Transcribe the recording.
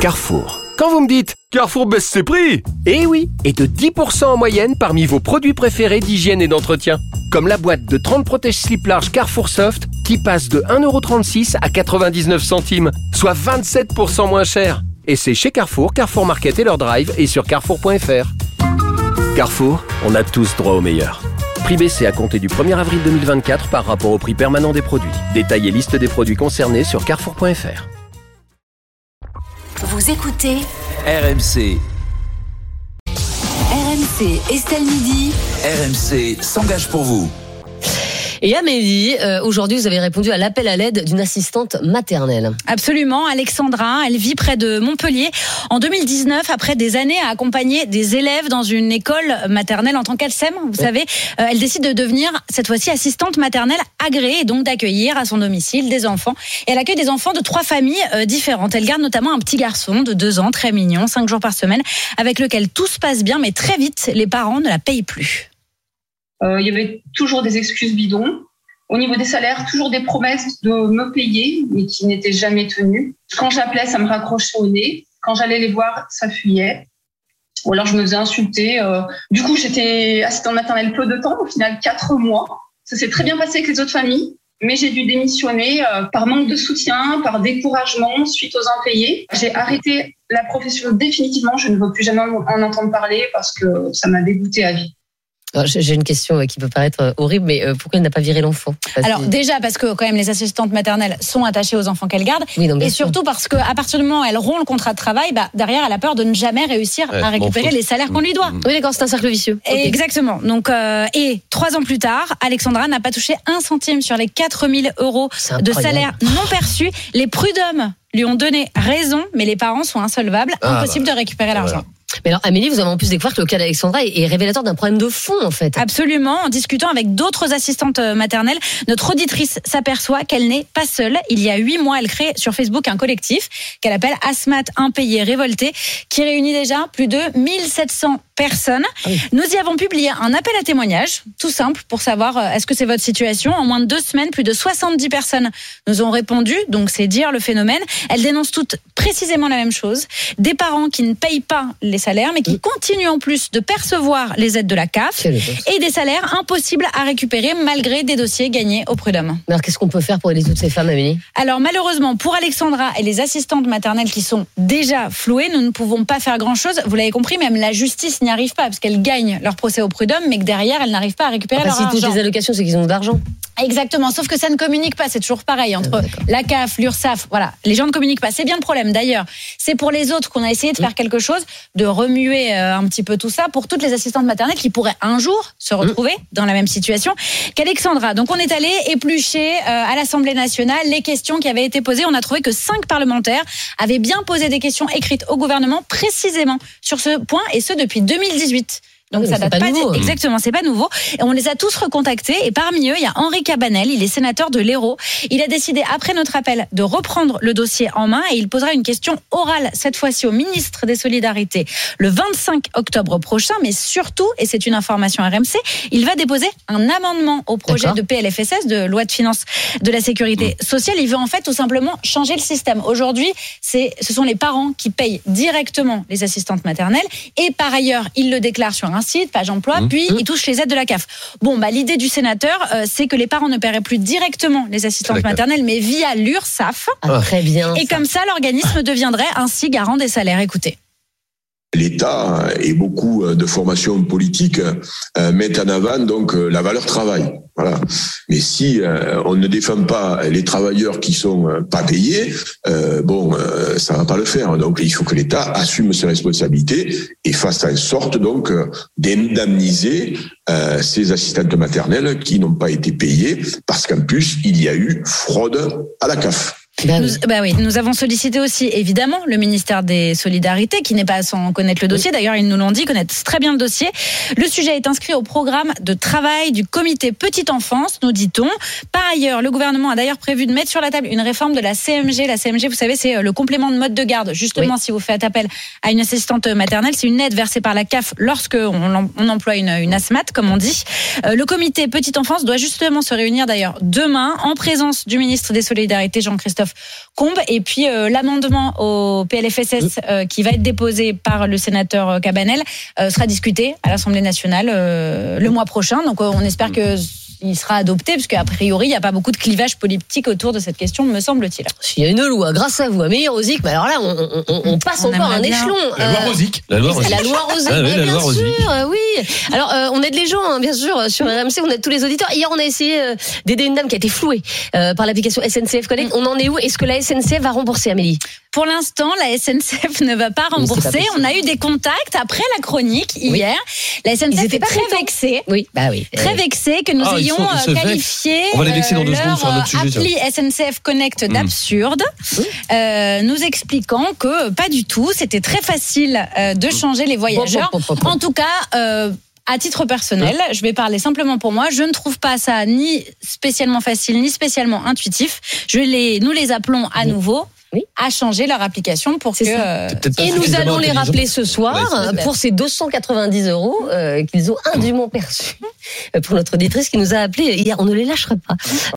Carrefour. Quand vous me dites « Carrefour baisse ses prix !» Eh oui, et de 10% en moyenne parmi vos produits préférés d'hygiène et d'entretien. Comme la boîte de 30 protège-slips larges Carrefour Soft qui passe de 1,36€ à 99 centimes, soit 27% moins cher. Et c'est chez Carrefour, Carrefour Market et leur drive et sur carrefour.fr. Carrefour, on a tous droit au meilleur. Prix baissé à compter du 1er avril 2024 par rapport au prix permanent des produits. Détail et liste des produits concernés sur carrefour.fr. Vous écoutez RMC. RMC Estelle Midi. RMC s'engage pour vous. Et Amélie, aujourd'hui, vous avez répondu à l'appel à l'aide d'une assistante maternelle. Absolument, Alexandra, elle vit près de Montpellier. En 2019, après des années à accompagner des élèves dans une école maternelle en tant qu'ALSEM, vous savez, elle décide de devenir, cette fois-ci, assistante maternelle agréée et donc d'accueillir à son domicile des enfants. Et elle accueille des enfants de 3 familles différentes. Elle garde notamment un petit garçon de 2 ans, très mignon, 5 jours par semaine, avec lequel tout se passe bien, mais très vite, les parents ne la payent plus. Il y avait toujours des excuses bidons. Au niveau des salaires, toujours des promesses de me payer, mais qui n'étaient jamais tenues. Quand j'appelais, ça me raccrochait au nez. Quand j'allais les voir, ça fuyait. Ou alors je me faisais insulter. Du coup, j'étais assistante maternelle peu de temps, au final 4 mois. Ça s'est très bien passé avec les autres familles, mais j'ai dû démissionner par manque de soutien, par découragement suite aux impayés. J'ai arrêté la profession définitivement. Je ne veux plus jamais en entendre parler parce que ça m'a dégoûtée à vie. Alors, j'ai une question qui peut paraître horrible, mais pourquoi elle n'a pas viré l'enfant ? Alors déjà parce que quand même les assistantes maternelles sont attachées aux enfants qu'elles gardent, oui, non, et surtout parce qu'à partir du moment où elle rompt le contrat de travail, derrière elle a peur de ne jamais réussir à récupérer les salaires qu'on lui doit. Oui d'accord, c'est un cercle vicieux. Okay. Exactement. Donc et 3 ans plus tard, Alexandra n'a pas touché 1 centime sur les 4 000 € de salaire non perçu. Les prud'hommes lui ont donné raison, mais les parents sont insolvables, impossible de récupérer l'argent. Voilà. Mais alors Amélie, vous avez en plus découvert que le cas d'Alexandra est révélateur d'un problème de fond en fait. Absolument, en discutant avec d'autres assistantes maternelles, notre auditrice s'aperçoit qu'elle n'est pas seule. Il y a 8 mois, elle crée sur Facebook un collectif qu'elle appelle Asmat Impayé Révolté, qui réunit déjà plus de 1700 personnes. Nous y avons publié un appel à témoignage, tout simple, pour savoir est-ce que c'est votre situation. En moins de 2 semaines, plus de 70 personnes nous ont répondu, donc c'est dire le phénomène. Elles dénoncent toutes précisément la même chose. Des parents qui ne payent pas les salaires, mais qui continuent en plus de percevoir les aides de la CAF et des salaires impossibles à récupérer malgré des dossiers gagnés au prud'homme. Alors qu'est-ce qu'on peut faire pour aider toutes ces femmes, Amélie ? Alors malheureusement, pour Alexandra et les assistantes maternelles qui sont déjà flouées, nous ne pouvons pas faire grand-chose. Vous l'avez compris, même la justice n'y arrive pas, parce qu'elles gagnent leur procès au prud'homme, mais que derrière, elles n'arrivent pas à récupérer leur argent. Si toutes les allocations, c'est qu'ils ont de l'argent. Exactement, sauf que ça ne communique pas, c'est toujours pareil, entre la CAF, l'URSSAF, voilà, les gens ne communiquent pas. C'est bien le problème d'ailleurs. C'est pour les autres qu'on a essayé de faire quelque chose, de remuer un petit peu tout ça pour toutes les assistantes maternelles qui pourraient un jour se retrouver dans la même situation qu'Alexandra. Donc on est allé éplucher à l'Assemblée nationale les questions qui avaient été posées. On a trouvé que 5 parlementaires avaient bien posé des questions écrites au gouvernement précisément sur ce point, et ce depuis 2018. Donc ça date pas nouveau. Exactement, c'est pas nouveau. Et on les a tous recontactés, et parmi eux, il y a Henri Cabanel, il est sénateur de l'Hérault. Il a décidé, après notre appel, de reprendre le dossier en main, et il posera une question orale, cette fois-ci au ministre des Solidarités, le 25 octobre prochain. Mais surtout, et c'est une information RMC, il va déposer un amendement au projet de PLFSS, de loi de finances de la sécurité sociale. Il veut en fait tout simplement changer le système. Aujourd'hui, ce sont les parents qui payent directement les assistantes maternelles, et par ailleurs, il le déclare sur un site, page emploi, puis il touche les aides de la CAF. Bon, l'idée du sénateur, c'est que les parents ne paieraient plus directement les assistantes maternelles, mais via l'URSSAF. Très bien. Et comme ça, l'organisme deviendrait ainsi garant des salaires. Écoutez. L'État et beaucoup de formations politiques mettent en avant donc la valeur travail. Voilà. Mais si on ne défend pas les travailleurs qui sont pas payés, ça va pas le faire. Donc il faut que l'État assume ses responsabilités et fasse en sorte donc d'indemniser ces assistantes maternelles qui n'ont pas été payées parce qu'en plus il y a eu fraude à la CAF. Nous avons sollicité aussi évidemment le ministère des Solidarités, qui n'est pas sans connaître le dossier. D'ailleurs, ils nous l'ont dit, connaissent très bien le dossier. Le sujet est inscrit au programme de travail du comité Petite Enfance, nous dit-on. Par ailleurs, le gouvernement a d'ailleurs prévu de mettre sur la table une réforme de la CMG. La CMG, vous savez, c'est le complément de mode de garde. Justement, si vous faites appel à une assistante maternelle, c'est une aide versée par la CAF lorsque on emploie une ASMAT, comme on dit. Le comité Petite Enfance doit justement se réunir d'ailleurs demain en présence du ministre des Solidarités, Jean-Christophe catastrophe Combes. Et puis l'amendement au PLFSS qui va être déposé par le sénateur Cabanel sera discuté à l'Assemblée nationale le mois prochain. Donc on espère que il sera adopté, parce qu'a priori, il n'y a pas beaucoup de clivage politique autour de cette question, me semble-t-il. Il y a une loi, grâce à vous, Amélie Rosic, mais alors là, on passe encore un échelon. La loi Rosic. La loi Rosic, la loi Rosic. Oui. Alors, on aide les gens, hein, bien sûr, sur RMC, on aide tous les auditeurs. Hier, on a essayé d'aider une dame qui a été flouée par l'application SNCF Connect. On en est où? Est-ce que la SNCF va rembourser, Amélie? Pour l'instant, la SNCF ne va pas rembourser. On a eu des contacts après la chronique hier. La SNCF est très vexée. Oui, bah oui. Très vexée que nous ayons qualifié on va les vexer dans 2 secondes sur un autre sujet, appli SNCF Connect d'absurde, nous expliquant que pas du tout, c'était très facile de changer les voyageurs. En tout cas, à titre personnel, je vais parler simplement pour moi, je ne trouve pas ça ni spécialement facile, ni spécialement intuitif. Nous les appelons à nouveau à changer leur application pour que... Et nous allons les rappeler ce soir pour ces 290 € qu'ils ont indûment perçus pour notre auditrice qui nous a appelé hier. On ne les lâchera pas.